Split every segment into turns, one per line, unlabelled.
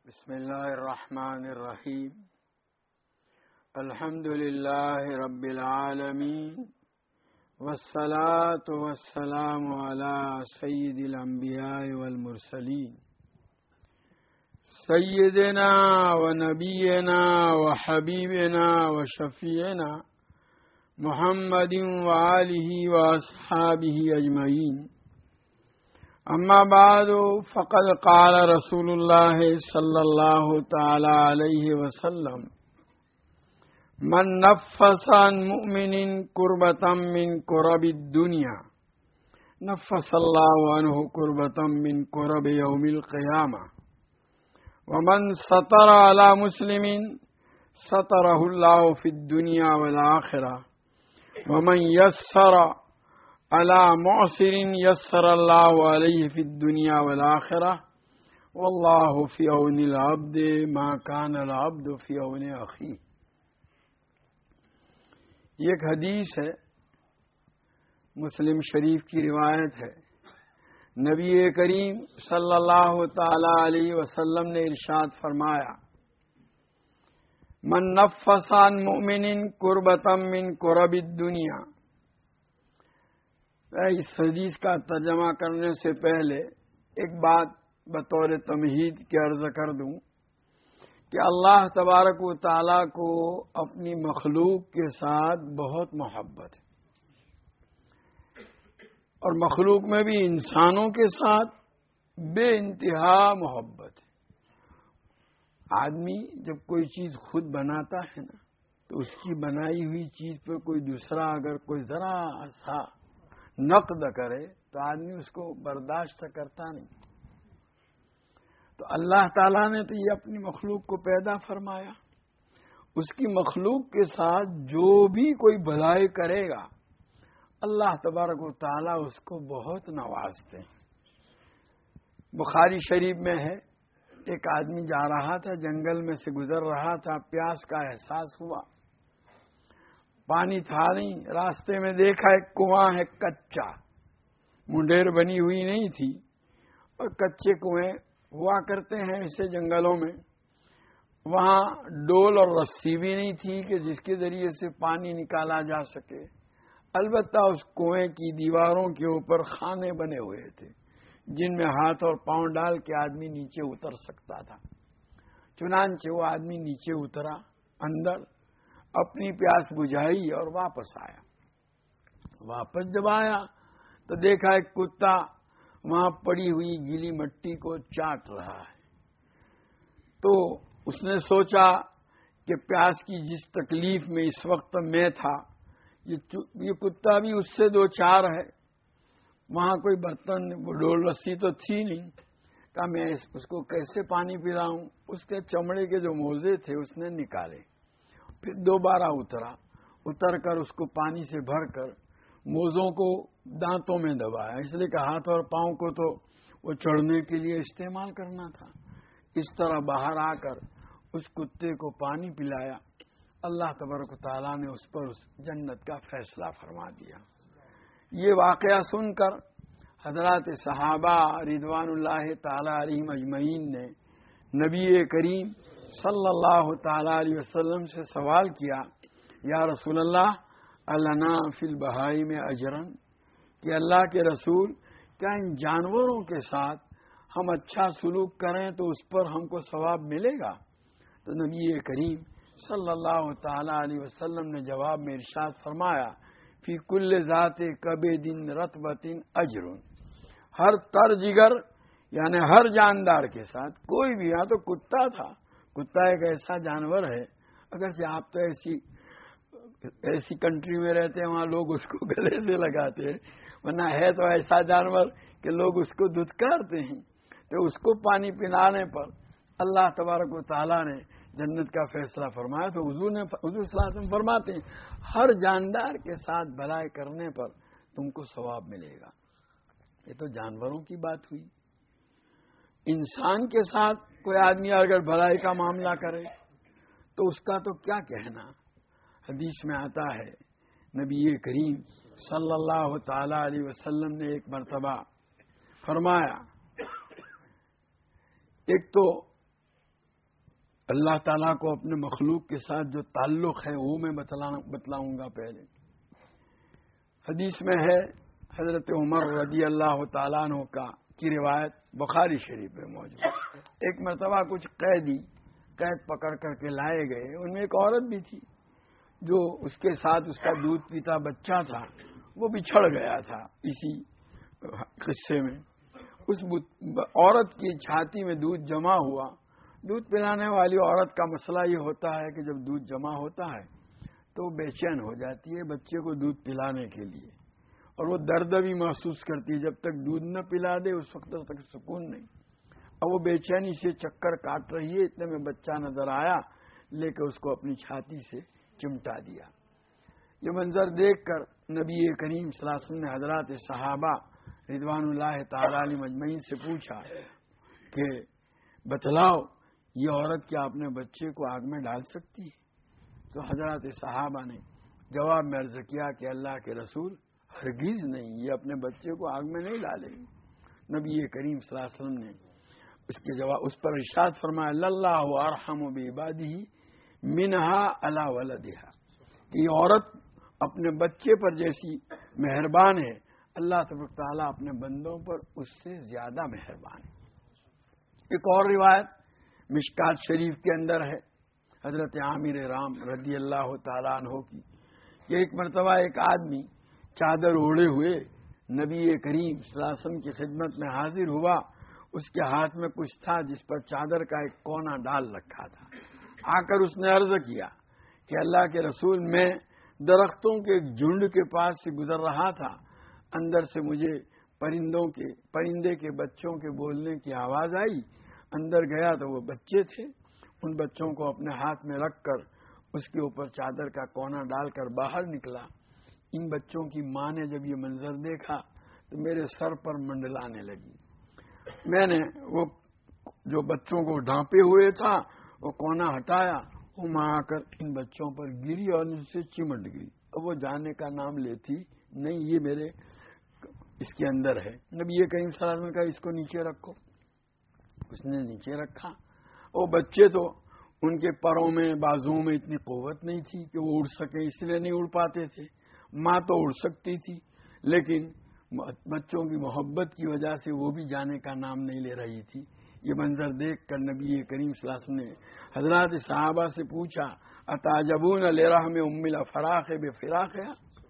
بسم الله الرحمن الرحيم. الحمد لله رب العالمين، والصلاة والسلام على سيد الأنبياء والمرسلين سيدنا ونبينا وحبيبنا وشفيعنا محمد وآله وأصحابه أجمعين. أما بعد، فقد قال رسول الله صلى الله تعالى عليه وسلم: من نفس عن مؤمن كربة من كرب الدنيا نفس الله عنه كربة من كرب يوم القيامة، ومن ستر على مسلم ستره الله في الدنيا والآخرة، ومن يسر على معسر يسر الله عليه في الدنيا والآخرة، والله في عون العبد ما كان العبد في عون أخيه. یہ ایک حدیث ہے، مسلم شریف کی روایت ہے۔ نبی کریم صلی اللہ تعالی علیہ وسلم نے ارشاد فرمایا: من نفس عن مؤمن کربۃ من کرب الدنیا۔ اس حدیث کا ترجمہ کرنے سے پہلے ایک بات بطور تمہید کے عرض کر دوں کہ اللہ تبارک و تعالیٰ کو اپنی مخلوق کے ساتھ بہت محبت ہے، اور مخلوق میں بھی انسانوں کے ساتھ بے انتہا محبت ہے۔ آدمی جب کوئی چیز خود بناتا ہے نا، تو اس کی بنائی ہوئی چیز پہ کوئی دوسرا اگر کوئی ذرا سا نقد کرے تو آدمی اس کو برداشت کرتا نہیں۔ تو اللہ تعالیٰ نے تو یہ اپنی مخلوق کو پیدا فرمایا، اس کی مخلوق کے ساتھ جو بھی کوئی بھلائی کرے گا اللہ تبارک و تعالیٰ اس کو بہت نوازتے ہیں۔ بخاری شریف میں ہے، ایک آدمی جا رہا تھا، جنگل میں سے گزر رہا تھا، پیاس کا احساس ہوا، پانی تھا نہیں، راستے میں دیکھا ایک کنواں ہے کچا، منڈیر بنی ہوئی نہیں تھی، اور کچے کنویں ہوا کرتے ہیں ایسے جنگلوں میں۔ وہاں ڈول اور رسی بھی نہیں تھی کہ جس کے ذریعے سے پانی نکالا جا سکے، البتہ اس کنویں کی دیواروں کے اوپر خانے بنے ہوئے تھے جن میں ہاتھ اور پاؤں ڈال کے آدمی نیچے اتر سکتا تھا۔ چنانچہ وہ آدمی نیچے اترا، اندر اپنی پیاس بجھائی اور واپس آیا۔ واپس جب آیا تو دیکھا ایک کتا وہاں پڑی ہوئی گیلی مٹی کو چاٹ رہا ہے۔ تو اس نے سوچا کہ پیاس کی جس تکلیف میں اس وقت میں تھا، یہ کتا بھی اس سے دو چار ہے، وہاں کوئی برتن ڈول رسی تو تھی نہیں، کہا میں اس کو کیسے پانی پلاؤں۔ اس کے چمڑے کے جو موزے تھے اس نے نکالے، پھر دوبارہ اتر کر اس کو پانی سے بھر کر موزوں کو دانتوں میں دبایا، اس لیے کہ ہاتھ اور پاؤں کو تو وہ چڑھنے کے لیے استعمال کرنا تھا۔ اس طرح باہر آ کر اس کتے کو پانی پلایا، اللہ تبارک و تعالیٰ نے اس پر جنت کا فیصلہ فرما دیا۔ یہ واقعہ سن کر حضرات صحابہ رضوان اللہ تعالی علیہم اجمعین نے نبی کریم صلی اللہ تعالی علیہ وسلم سے سوال کیا: یا رسول اللہ، لنا فی البہائم اجرن، کہ اللہ کے رسول، کیا ان جانوروں کے ساتھ ہم اچھا سلوک کریں تو اس پر ہم کو ثواب ملے گا؟ تو نبی کریم صلی اللہ تعالی علیہ وسلم نے جواب میں ارشاد فرمایا: فی کل ذات کبد رطبۃ اجر، ہر تر جگر یعنی ہر جاندار کے ساتھ، کوئی بھی، یہاں تو کتا تھا، کتا ایک ایسا جانور ہے، اگرچہ آپ تو ایسی کنٹری میں رہتے ہیں وہاں لوگ اس کو گلے سے لگاتے ہیں، ورنہ ہے تو ایسا جانور کہ لوگ اس کو دھتکارتے ہیں۔ تو اس کو پانی پلانے پر اللہ تبارک و تعالیٰ نے جنت کا فیصلہ فرمایا۔ تو حضور صلی اللہ علیہ وسلم فرماتے ہیں ہر جاندار کے ساتھ بھلائی کرنے پر تم کو ثواب ملے گا۔ یہ تو جانوروں کی بات ہوئی، انسان کے ساتھ کوئی آدمی اگر بھلائی کا معاملہ کرے تو اس کا تو کیا کہنا۔ حدیث میں آتا ہے نبی کریم صلی اللہ تعالی علیہ وسلم نے ایک مرتبہ فرمایا، ایک تو اللہ تعالیٰ کو اپنے مخلوق کے ساتھ جو تعلق ہے وہ میں بتلاؤں گا. پہلے حدیث میں ہے حضرت عمر رضی اللہ تعالیٰ عنہ کی روایت بخاری شریف میں موجود. ایک مرتبہ کچھ قید پکڑ کر کے لائے گئے. ان میں ایک عورت بھی تھی جو اس کے ساتھ اس کا دودھ پیتا بچہ تھا. وہ بچھڑ گیا تھا اسی قصے میں. اس عورت کی چھاتی میں دودھ جمع ہوا. دودھ پلانے والی عورت کا مسئلہ یہ ہوتا ہے کہ جب دودھ جمع ہوتا ہے تو بے چین ہو جاتی ہے بچے کو دودھ پلانے کے لیے, اور وہ درد بھی محسوس کرتی ہے. جب تک دودھ نہ پلا دے اس وقت تک سکون نہیں. اب وہ بے چینی سے چکر کاٹ رہی ہے. اتنے میں بچہ نظر آیا, لے کے اس کو اپنی چھاتی سے چمٹا دیا. یہ منظر دیکھ کر نبی کریم صلی اللہ علیہ وسلم نے حضرات صحابہ رضوان اللہ تعالی علیہ مجمعین سے پوچھا کہ بتلاؤ یہ عورت کیا اپنے بچے کو آگ میں ڈال سکتی ہے؟ تو حضرات صحابہ نے جواب میں عرض کیا کہ اللہ کے رسول ہرگز نہیں, یہ اپنے بچے کو آگ میں نہیں ڈالے گی. نبی کریم صلی اللہ علیہ وسلم نے اس کے جواب اس پر ارشاد فرمایا اللہ ارحم بعبادہ منہا علی ولدہا, کہ یہ عورت اپنے بچے پر جیسی مہربان ہے اللہ تبارک تعالیٰ اپنے بندوں پر اس سے زیادہ مہربان ہے. ایک اور روایت مشکات شریف کے اندر ہے حضرت عامر رام رضی اللہ تعالیٰ عنہ کی کہ ایک مرتبہ ایک آدمی چادر اوڑھے ہوئے نبی کریم صلی اللہ علیہ وسلم کی خدمت میں حاضر ہوا. اس کے ہاتھ میں کچھ تھا جس پر چادر کا ایک کونا ڈال رکھا تھا. آ کر اس نے عرض کیا کہ اللہ کے رسول میں درختوں کے ایک جھنڈ کے پاس سے گزر رہا تھا. اندر سے مجھے پرندے کے بچوں کے بولنے کی آواز آئی. اندر گیا تو وہ بچے تھے. ان بچوں کو اپنے ہاتھ میں رکھ کر اس کے اوپر چادر کا کونا ڈال کر باہر نکلا. ان بچوں کی ماں نے جب یہ منظر دیکھا تو میرے سر پر منڈلانے لگی. میں نے وہ جو بچوں کو ڈھانپے ہوئے تھا وہ کونا ہٹایا. وہ ماں آ کر ان بچوں پر گری اور ان سے چمٹ گئی. اب وہ جانے کا نام لیتی نہیں, یہ میرے اس کے اندر ہے. نبی کریم صلی اللہ علیہ وسلم نے کہا اس کو نیچے رکھو. اس نے نیچے رکھا. وہ بچے تو ان کے پروں میں بازوؤں میں اتنی قوت نہیں تھی کہ وہ اڑ سکیں, اس لیے نہیں اڑ پاتے تھے. ماں تو اڑ سکتی تھی لیکن بچوں کی محبت کی وجہ سے وہ بھی جانے کا نام نہیں لے رہی تھی. یہ منظر دیکھ کر نبی کریم صلی اللہ علیہ وسلم نے حضرات صحابہ سے پوچھا اتعجبون لرحم ام الافراخ بفراخها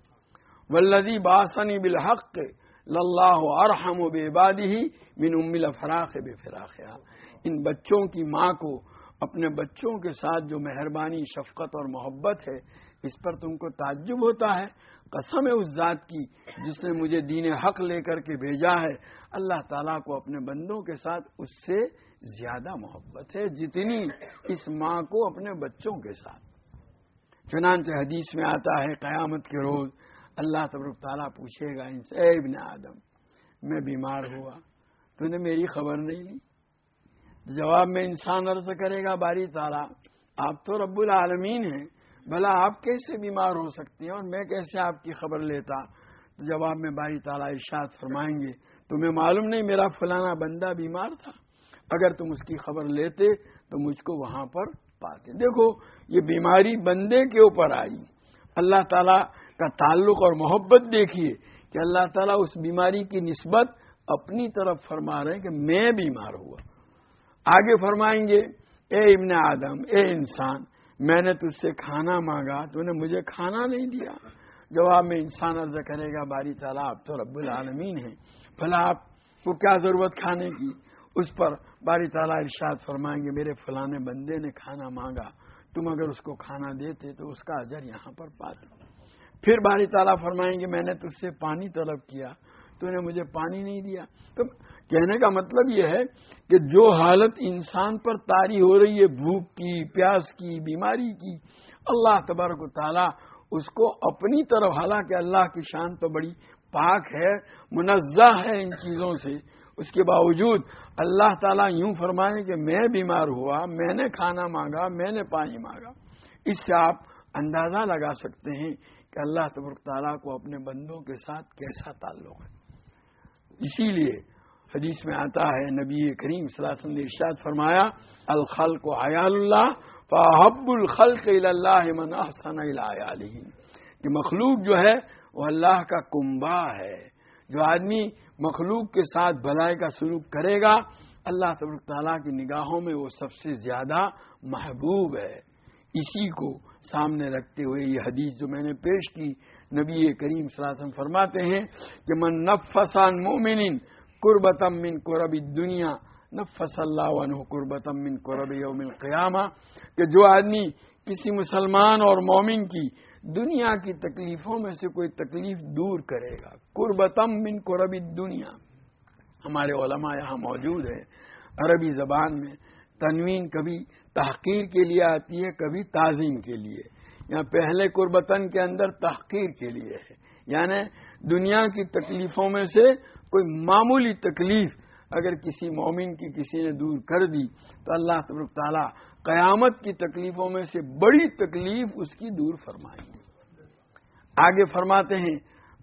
والذی بعثنی بالحق للہ ارحم بعبادہ من ام الافراخ بفراخها. ان بچوں کی ماں کو اپنے بچوں کے ساتھ جو مہربانی شفقت اور محبت ہے اس پر تم کو تعجب ہوتا ہے؟ قسم ہے اس ذات کی جس نے مجھے دین حق لے کر کے بھیجا ہے, اللہ تعالیٰ کو اپنے بندوں کے ساتھ اس سے زیادہ محبت ہے جتنی اس ماں کو اپنے بچوں کے ساتھ. چنانچہ حدیث میں آتا ہے قیامت کے روز اللہ تبارک تعالیٰ پوچھے گا ان سے, اے ابن آدم میں بیمار ہوا تو نے میری خبر نہیں لی؟ جواب میں انسان عرض کرے گا باری تعالیٰ آپ تو رب العالمین ہیں, بھلا آپ کیسے بیمار ہو سکتے ہیں اور میں کیسے آپ کی خبر لیتا؟ تو جواب میں باری تعالیٰ ارشاد فرمائیں گے تمہیں معلوم نہیں میرا فلانا بندہ بیمار تھا, اگر تم اس کی خبر لیتے تو مجھ کو وہاں پر پاتے. دیکھو یہ بیماری بندے کے اوپر آئی, اللہ تعالیٰ کا تعلق اور محبت دیکھیے کہ اللہ تعالیٰ اس بیماری کی نسبت اپنی طرف فرما رہے ہیں کہ میں بیمار ہوا. آگے فرمائیں گے اے ابن آدم, اے انسان میں نے تجھ سے کھانا مانگا تو نے مجھے کھانا نہیں دیا. جواب میں انسان عرض کرے گا باری تعالیٰ آپ تو رب العالمین ہیں, بھلا آپ کو کیا ضرورت کھانے کی؟ اس پر باری تعالیٰ ارشاد فرمائیں گے میرے فلانے بندے نے کھانا مانگا, تم اگر اس کو کھانا دیتے تو اس کا اجر یہاں پر پاتے. پھر باری تعالیٰ فرمائیں گے میں نے تجھ سے پانی طلب کیا تو نے مجھے پانی نہیں دیا. تو کہنے کا مطلب یہ ہے کہ جو حالت انسان پر طاری ہو رہی ہے بھوک کی, پیاس کی, بیماری کی, اللہ تبارک و تعالیٰ اس کو اپنی طرف, حالانکہ اللہ کی شان تو بڑی پاک ہے, منزہ ہے ان چیزوں سے, اس کے باوجود اللہ تعالیٰ یوں فرمائے کہ میں بیمار ہوا, میں نے کھانا مانگا, میں نے پانی مانگا. اس سے آپ اندازہ لگا سکتے ہیں کہ اللہ تبارک تعالیٰ کو اپنے بندوں کے ساتھ کیسا تعلق ہے. اسی لیے حدیث میں آتا ہے نبی کریم صلی اللہ علیہ وسلم نے ارشاد فرمایا الخلق عیال اللہ فاحب الخلق الی اللہ من احسن الی عیالہ، کہ مخلوق جو ہے وہ اللہ کا کنبہ ہے، جو آدمی مخلوق کے ساتھ بھلائی کا سلوک کرے گا اللہ تبارک تعالیٰ کی نگاہوں میں وہ سب سے زیادہ محبوب ہے۔ اسی کو سامنے رکھتے ہوئے یہ حدیث جو میں نے پیش کی، نبی کریم صلی اللہ علیہ وسلم فرماتے ہیں کہ من نفس عن مؤمن قربۃ من قرب الدنیا نفس اللہ عنہ قربۃ من قرب یوم القیامہ، کہ جو آدمی کسی مسلمان اور مومن کی دنیا کی تکلیفوں میں سے کوئی تکلیف دور کرے گا، قربۃ من قرب الدنیا۔ ہمارے علماء یہاں موجود ہیں، عربی زبان میں تنوین کبھی تحقیر کے لیے آتی ہے، کبھی تعظیم کے لیے۔ یہاں پہلے قربتن کے اندر تحقیر کے لیے ہے، یعنی دنیا کی تکلیفوں میں سے کوئی معمولی تکلیف اگر کسی مومن کی کسی نے دور کر دی تو اللہ تبارک تعالیٰ قیامت کی تکلیفوں میں سے بڑی تکلیف اس کی دور فرمائیں گے۔ آگے فرماتے ہیں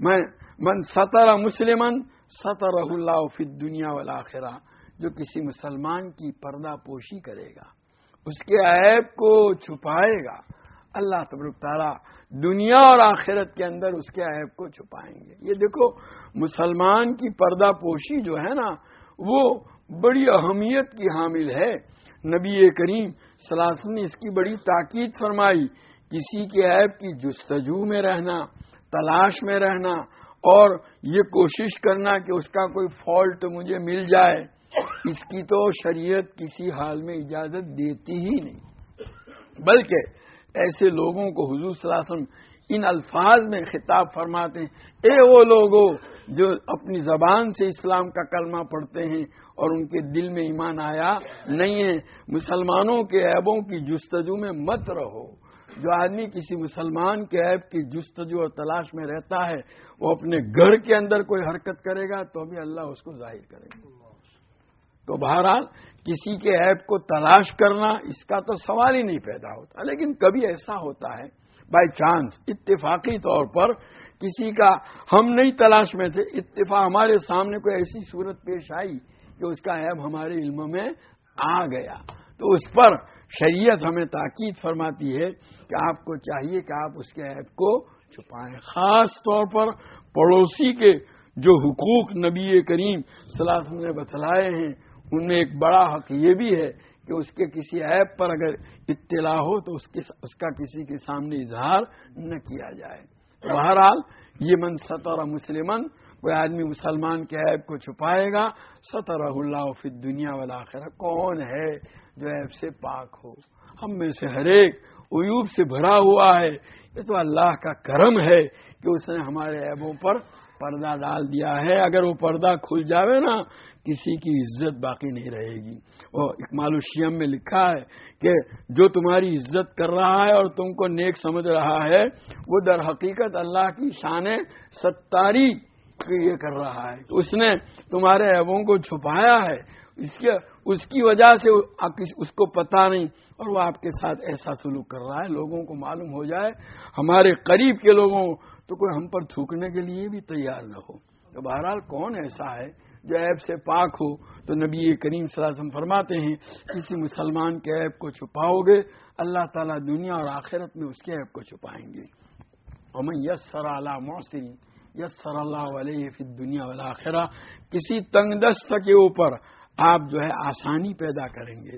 من ستر مسلمن سترہ اللہ فی الدنیا والآخرہ، جو کسی مسلمان کی پردہ پوشی کرے گا، اس کے عیب کو چھپائے گا، اللہ تبارک تعالیٰ دنیا اور آخرت کے اندر اس کے عیب کو چھپائیں گے۔ یہ دیکھو مسلمان کی پردہ پوشی جو ہے نا وہ بڑی اہمیت کی حامل ہے۔ نبی کریم صلی اللہ علیہ وسلم نے اس کی بڑی تاکید فرمائی، کسی کے عیب کی جستجو میں رہنا، تلاش میں رہنا اور یہ کوشش کرنا کہ اس کا کوئی فالٹ مجھے مل جائے، اس کی تو شریعت کسی حال میں اجازت دیتی ہی نہیں، بلکہ ایسے لوگوں کو حضور صلی اللہ علیہ وسلم ان الفاظ میں خطاب فرماتے ہیں، اے وہ لوگوں جو اپنی زبان سے اسلام کا کلمہ پڑھتے ہیں اور ان کے دل میں ایمان آیا نہیں ہے، مسلمانوں کے عیبوں کی جستجو میں مت رہو۔ جو آدمی کسی مسلمان کے عیب کی جستجو اور تلاش میں رہتا ہے وہ اپنے گھر کے اندر کوئی حرکت کرے گا تو بھی اللہ اس کو ظاہر کرے گا۔ تو بہرحال کسی کے عیب کو تلاش کرنا اس کا تو سوال ہی نہیں پیدا ہوتا، لیکن کبھی ایسا ہوتا ہے بائی چانس، اتفاقی طور پر کسی کا ہم نہیں تلاش میں تھے، اتفاق ہمارے سامنے کوئی ایسی صورت پیش آئی کہ اس کا عیب ہمارے علم میں آ گیا، تو اس پر شریعت ہمیں تاکید فرماتی ہے کہ آپ کو چاہیے کہ آپ اس کے عیب کو چھپائیں۔ خاص طور پر پڑوسی کے جو حقوق نبی کریم صلی اللہ علیہ وسلم نے بتلائے ہیں ان میں ایک بڑا حق یہ بھی ہے کہ اس کے کسی عیب پر اگر اطلاع ہو تو اس کا کسی کے سامنے اظہار نہ کیا جائے۔ بہرحال یہ من ستر مسلمن، کوئی آدمی مسلمان کے عیب کو چھپائے گا سترہ اللہ فی الدنیا والآخرہ۔ کون ہے جو عیب سے پاک ہو؟ ہم میں سے ہر ایک عیوب سے بھرا ہوا ہے، یہ تو اللہ کا کرم ہے کہ اس نے ہمارے عیبوں پر پردہ ڈال دیا ہے۔ اگر وہ پردہ کھل جاوے نا کسی کی عزت باقی نہیں رہے گی۔ وہ اکمال الشیم میں لکھا ہے کہ جو تمہاری عزت کر رہا ہے اور تم کو نیک سمجھ رہا ہے وہ در حقیقت اللہ کی شان ستاری یہ کر رہا ہے، اس نے تمہارے عیبوں کو چھپایا ہے، اس کی وجہ سے اس کو پتہ نہیں اور وہ آپ کے ساتھ ایسا سلوک کر رہا ہے۔ لوگوں کو معلوم ہو جائے، ہمارے قریب کے لوگوں تو کوئی ہم پر تھوکنے کے لیے بھی تیار نہ ہو۔ تو بہرحال کون ایسا ہے جو عیب سے پاک ہو؟ تو نبی کریم صلی اللہ علیہ وسلم فرماتے ہیں کسی مسلمان کے عیب کو چھپاؤ گے اللہ تعالیٰ دنیا اور آخرت میں اس کے عیب کو چھپائیں گے۔ ومن یسر علی معسر یسر اللہ علیہ فی الدنیا والآخرہ، کسی تنگ دست کے اوپر آپ جو ہے آسانی پیدا کریں گے۔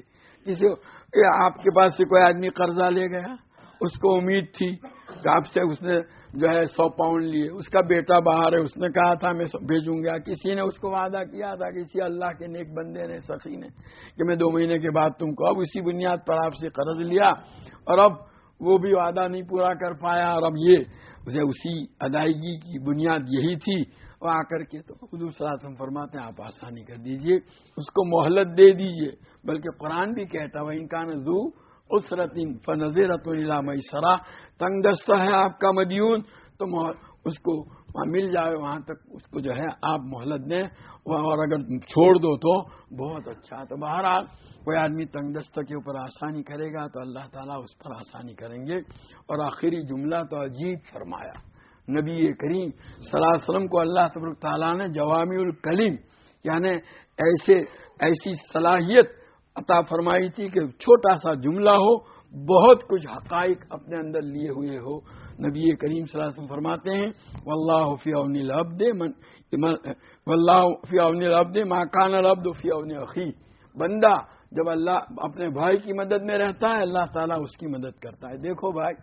آپ کے پاس سے کوئی آدمی قرضہ لے گیا، اس کو امید تھی کہ آپ سے اس نے جو ہے 100 پاؤنڈ لیے، اس کا بیٹا باہر ہے، اس نے کہا تھا میں بھیجوں گا، کسی نے اس کو وعدہ کیا تھا، کسی اللہ کے نیک بندے نے سخی نے کہ میں 2 مہینے کے بعد تم کو، اب اسی بنیاد پر آپ سے قرض لیا اور اب وہ بھی وعدہ نہیں پورا کر پایا اور اب یہ اسی ادائیگی کی بنیاد یہی تھی، وہ آ کر کے تو حضور صلی اللہ علیہ وسلم فرماتے ہیں آپ آسانی کر دیجئے، اس کو مہلت دے دیجئے، بلکہ قرآن بھی کہتا ہے وَإِن كَانَ ذُو عُسْرَةٍ فَنَظِرَةٌ إِلَىٰ مَيْسَرَةٍ، تنگ دستہ ہے آپ کا مدیون تو اس کو مل جائے وہاں تک اس کو جو ہے آپ مہلت دیں، اور اگر چھوڑ دو تو بہت اچھا۔ تو بہرحال کوئی آدمی تنگ دستہ کے اوپر آسانی کرے گا تو اللہ تعالیٰ اس پر آسانی کریں گے۔ اور آخری جملہ تو عجیب فرمایا، نبی کریم صلی اللہ علیہ وسلم کو اللہ تبارک تعالیٰ نے جوامع الکلم یعنی ایسی صلاحیت عطا فرمائی تھی کہ چھوٹا سا جملہ ہو بہت کچھ حقائق اپنے اندر لیے ہوئے ہو. نبی کریم صلی اللہ علیہ وسلم فرماتے ہیں واللہ فی عون العبد ما کان العبد فی عون اخیہ. بندہ جب اللہ اپنے بھائی کی مدد میں رہتا ہے اللہ تعالیٰ اس کی مدد کرتا ہے. دیکھو بھائی،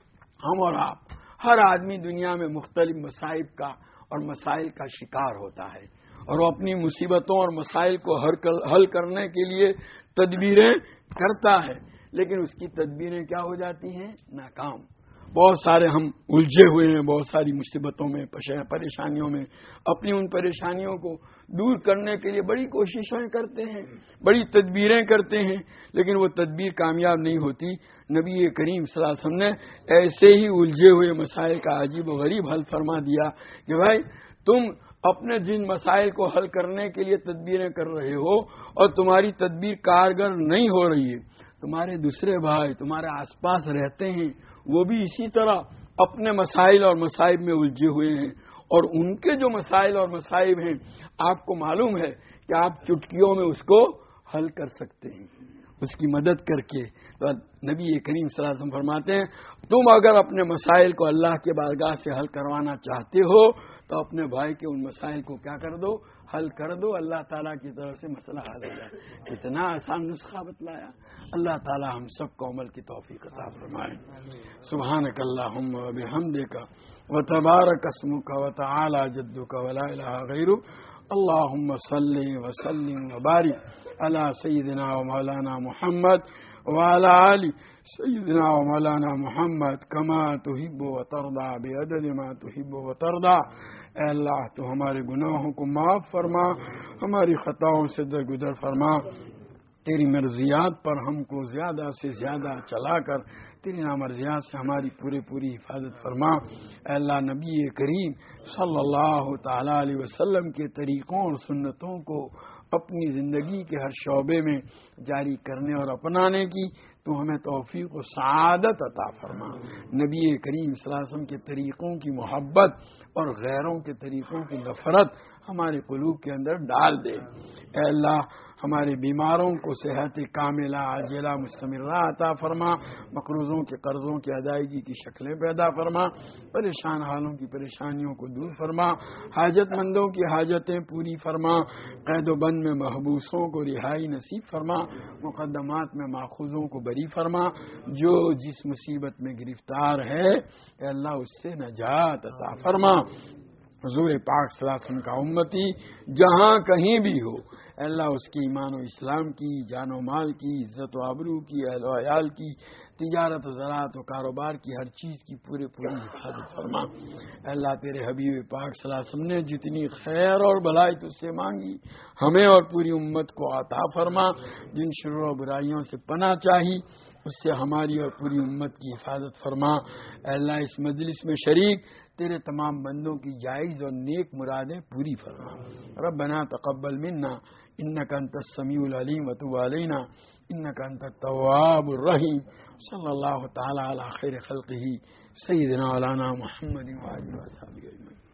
ہم اور آپ ہر آدمی دنیا میں مختلف مصائب کا اور مسائل کا شکار ہوتا ہے اور وہ اپنی مصیبتوں اور مسائل کو حل کرنے کے لیے تدبیریں کرتا ہے، لیکن اس کی تدبیریں کیا ہو جاتی ہیں؟ ناکام. بہت سارے ہم الجھے ہوئے ہیں بہت ساری مصیبتوں میں، پریشانیوں میں. اپنی ان پریشانیوں کو دور کرنے کے لیے بڑی کوششیں کرتے ہیں، بڑی تدبیریں کرتے ہیں، لیکن وہ تدبیر کامیاب نہیں ہوتی. نبی کریم صلی اللہ علیہ وسلم نے ایسے ہی الجھے ہوئے مسائل کا عجیب و غریب حل فرما دیا کہ بھائی تم اپنے جن مسائل کو حل کرنے کے لیے تدبیریں کر رہے ہو اور تمہاری تدبیر کارگر نہیں ہو رہی ہے، تمہارے دوسرے بھائی تمہارے آس پاس رہتے ہیں، وہ بھی اسی طرح اپنے مسائل اور مصائب میں الجھے ہوئے ہیں، اور ان کے جو مسائل اور مصائب ہیں آپ کو معلوم ہے کہ آپ چٹکیوں میں اس کو حل کر سکتے ہیں اس کی مدد کر کے. تو نبی کریم صلی اللہ علیہ وسلم فرماتے ہیں تم اگر اپنے مسائل کو اللہ کے بارگاہ سے حل کروانا چاہتے ہو تو اپنے بھائی کے ان مسائل کو کیا کر دو؟ حل کر دو. اللہ تعالیٰ کی طرف سے مسئلہ حل ہو جائے. اتنا آسان نسخہ بتلایا. اللہ تعالیٰ ہم سب کو عمل کی توفیق عطا فرمائے. سبحانک اللہم و بحمدک و تبارک اسمک و تعالی جدک و لا الہ غیرک. اللہم صلی وسلم وبارک علی سیدنا و مولانا محمد وعلی آل سیدنا و مولانا محمد کما تحب و ترضى بعدد ما تحب و ترضى. اے اللہ تو ہمارے گناہوں کو معاف فرما، ہماری خطاؤں سے درگزر فرما، تیری مرضیات پر ہم کو زیادہ سے زیادہ چلا کر تیری نامرضیات سے ہماری پوری حفاظت فرما. اے اللہ نبی کریم صلی اللہ تعالی علیہ وسلم کے طریقوں اور سنتوں کو اپنی زندگی کے ہر شعبے میں جاری کرنے اور اپنانے کی تو ہمیں توفیق و سعادت عطا فرما. نبی کریم صلی اللہ علیہ وسلم کے طریقوں کی محبت اور غیروں کے طریقوں کی نفرت ہمارے قلوب کے اندر ڈال دے. اے اللہ ہمارے بیماروں کو صحت کاملہ عاجلہ مستمرہ عطا فرما، مقروضوں کے قرضوں کی ادائیگی کی شکلیں پیدا فرما، پریشان حالوں کی پریشانیوں کو دور فرما، حاجت مندوں کی حاجتیں پوری فرما، قید و بند میں محبوسوں کو رہائی نصیب فرما، مقدمات میں ماخوذوں کو بری فرما. جو جس مصیبت میں گرفتار ہے اے اللہ اس سے نجات عطا فرما. حضور پاک صلی اللہ علیہ وسلم کا امتی جہاں کہیں بھی ہو اے اللہ اس کی ایمان و اسلام کی، جان و مال کی، عزت و آبرو کی، اہل و عیال کی، تجارت و زراعت و کاروبار کی، ہر چیز کی پوری حفاظت فرما. اے اللہ تیرے حبیب پاک صلی اللہ علیہ وسلم نے جتنی خیر اور بھلائی تجھ سے مانگی ہمیں اور پوری امت کو عطا فرما. جن شرور و برائیوں سے پناہ چاہی اس سے ہماری اور پوری امت کی حفاظت فرما. اے اللہ اس مجلس میں شریک تیرے تمام بندوں کی جائز اور نیک مرادیں پوری فرما. ربنا تقبل منا انک انت السمیع العلیم وتب علینا انک انت التواب الرحیم. صلی اللہ تعالی علی خیر خلقہ سیدنا مولانا محمد وآلہ وصحبہ اجمعین.